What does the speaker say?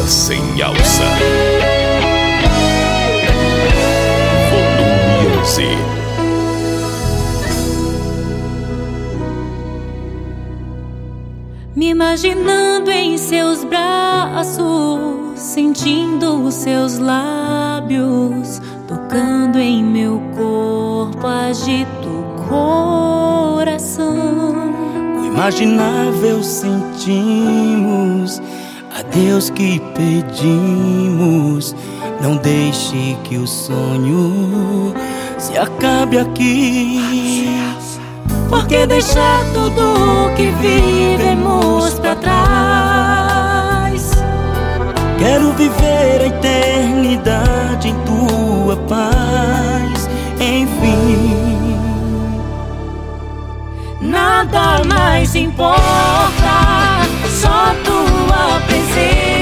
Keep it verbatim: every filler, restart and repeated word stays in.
Vida Sem Alça. Volume onze. Me imaginando em seus braços, sentindo os seus lábios, tocando em meu corpo, agito o coração. O imaginável sentimos, a Deus que pedimos, não deixe que o sonho se acabe aqui. Por que deixar tudo que vivemos pra trás? Quero viver a eternidade em tua paz. Enfim, nada mais importa, só tua presença.